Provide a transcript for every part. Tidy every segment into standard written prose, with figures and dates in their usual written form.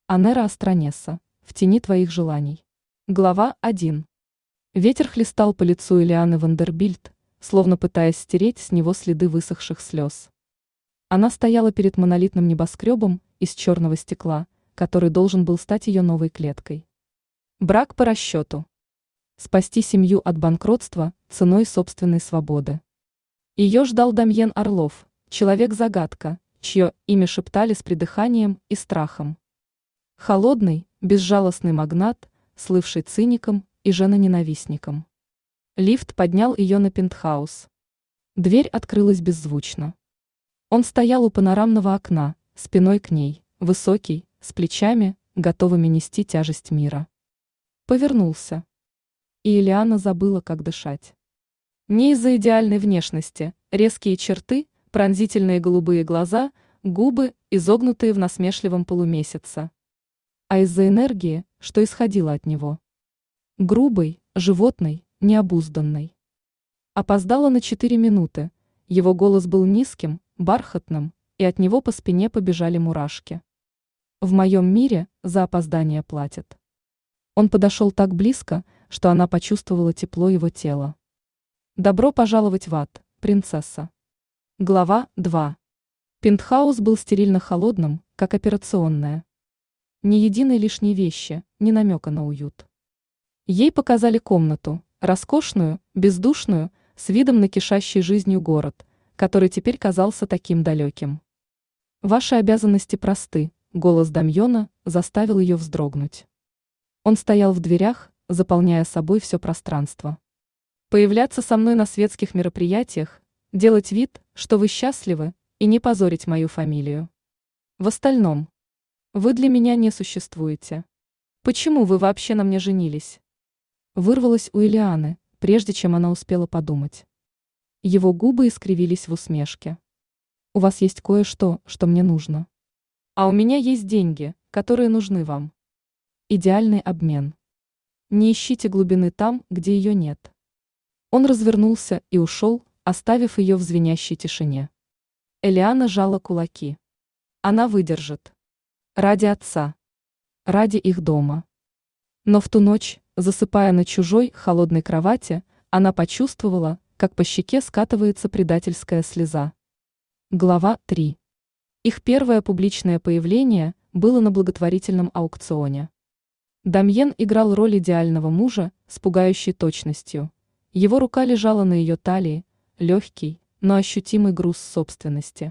Анера Астронеса. В тени твоих желаний. Глава 1. Ветер хлестал по лицу Элианы Вандербильт, словно пытаясь стереть с него следы высохших слез. Она стояла перед монолитным небоскребом из черного стекла, который должен был стать ее новой клеткой. Брак по расчету. Спасти семью от банкротства ценой собственной свободы. Ее ждал Дамьен Орлов, человек-загадка, чье имя шептали с придыханием и страхом. Холодный, безжалостный магнат, слывший циником и женоненавистником. Лифт поднял ее на пентхаус. Дверь открылась беззвучно. Он стоял у панорамного окна, спиной к ней, высокий, с плечами, готовыми нести тяжесть мира. Повернулся. И Элиана забыла, как дышать. Не из-за идеальной внешности, резкие черты, пронзительные голубые глаза, губы, изогнутые в насмешливом полумесяце, а из-за энергии, что исходило от него. Грубой, животной, необузданной. Опоздала на 4 минуты, его голос был низким, бархатным, и от него по спине побежали мурашки. В моем мире за опоздание платят. Он подошел так близко, что она почувствовала тепло его тела. Добро пожаловать в ад, принцесса. Глава 2. Пентхаус был стерильно холодным, как операционная. Ни единой лишней вещи, ни намека на уют. Ей показали комнату, роскошную, бездушную, с видом на кишащий жизнью город, который теперь казался таким далеким. Ваши обязанности просты, голос Дамьона заставил ее вздрогнуть. Он стоял в дверях, заполняя собой все пространство. Появляться со мной на светских мероприятиях, делать вид, что вы счастливы, и не позорить мою фамилию. В остальном, вы для меня не существуете. Почему вы вообще на мне женились? Вырвалось у Элианы, прежде чем она успела подумать. Его губы искривились в усмешке. У вас есть кое-что, что мне нужно. А у меня есть деньги, которые нужны вам. Идеальный обмен. Не ищите глубины там, где ее нет. Он развернулся и ушел, оставив ее в звенящей тишине. Элиана сжала кулаки. Она выдержит. Ради отца. Ради их дома. Но в ту ночь, засыпая на чужой, холодной кровати, она почувствовала, как по щеке скатывается предательская слеза. Глава 3. Их первое публичное появление было на благотворительном аукционе. Дамьен играл роль идеального мужа с пугающей точностью. Его рука лежала на ее талии, легкий, но ощутимый груз собственности.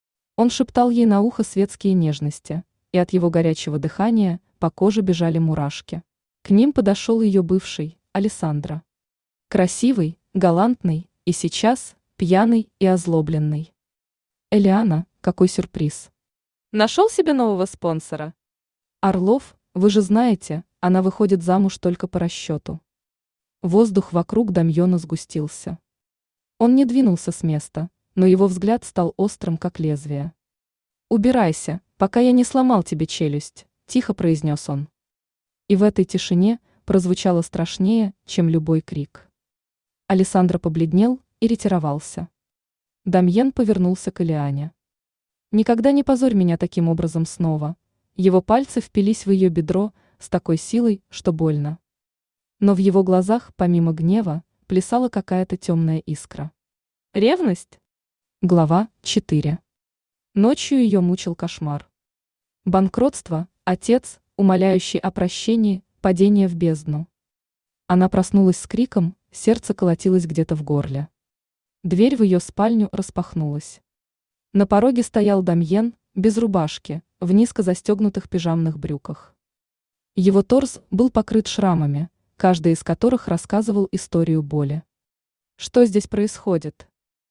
Он шептал ей на ухо светские нежности, и от его горячего дыхания по коже бежали мурашки. К ним подошел ее бывший, Алессандро. Красивый, галантный, и сейчас пьяный и озлобленный. Элиана, какой сюрприз. Нашел себе нового спонсора? Орлов, вы же знаете, она выходит замуж только по расчету. Воздух вокруг Дамьона сгустился. Он не двинулся с места, но его взгляд стал острым, как лезвие. «Убирайся, пока я не сломал тебе челюсть», – тихо произнес он. И в этой тишине прозвучало страшнее, чем любой крик. Алессандро побледнел и ретировался. Дамьен повернулся к Элиане. «Никогда не позорь меня таким образом снова». Его пальцы впились в ее бедро с такой силой, что больно. Но в его глазах, помимо гнева, плясала какая-то темная искра. Ревность? Глава 4. Ночью ее мучил кошмар. Банкротство, отец, умоляющий о прощении, падение в бездну. Она проснулась с криком, сердце колотилось где-то в горле. Дверь в ее спальню распахнулась. На пороге стоял Дамьен, без рубашки, в низко застегнутых пижамных брюках. Его торс был покрыт шрамами, каждый из которых рассказывал историю боли. Что здесь происходит?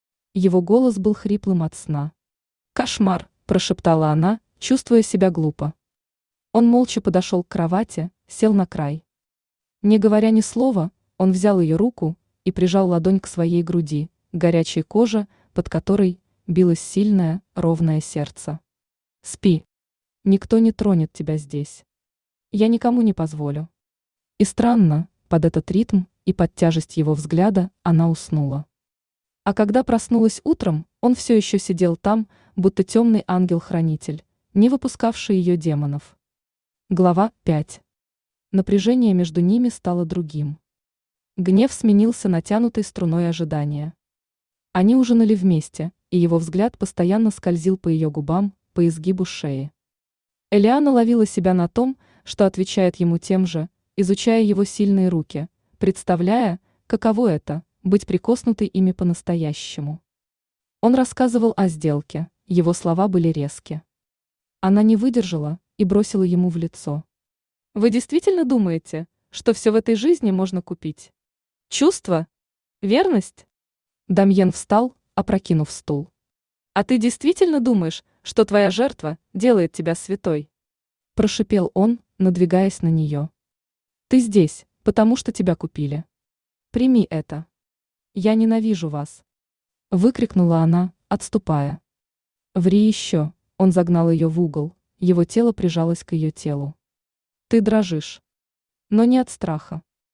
Его голос был хриплым от сна. «Кошмар», – прошептала она, чувствуя себя глупо. Он молча подошел к кровати, сел на край. Не говоря ни слова, он взял ее руку и прижал ладонь к своей груди, к горячей коже, под которой билось сильное, ровное сердце. «Спи. Никто не тронет тебя здесь. Я никому не позволю». И странно, под этот ритм и под тяжесть его взгляда она уснула. А когда проснулась утром, он все еще сидел там, будто темный ангел-хранитель, не выпускавший ее демонов. Глава 5. Напряжение между ними стало другим. Гнев сменился натянутой струной ожидания. Они ужинали вместе, и его взгляд постоянно скользил по ее губам, по изгибу шеи. Элиана ловила себя на том, что отвечает ему тем же, изучая его сильные руки, представляя, каково это – быть прикоснутой ими по-настоящему. Он рассказывал о сделке, его слова были резки. Она не выдержала и бросила ему в лицо. «Вы действительно думаете, что все в этой жизни можно купить? Чувство? Верность?» Дамьен встал, опрокинув стул. «А ты действительно думаешь, что твоя жертва делает тебя святой?» Прошипел он, надвигаясь на нее. «Ты здесь, потому что тебя купили. Прими это. Я ненавижу вас!» Выкрикнула она, отступая. «Ври еще!» Он загнал ее в угол, его тело прижалось к ее телу. «Ты дрожишь. Но не от страха.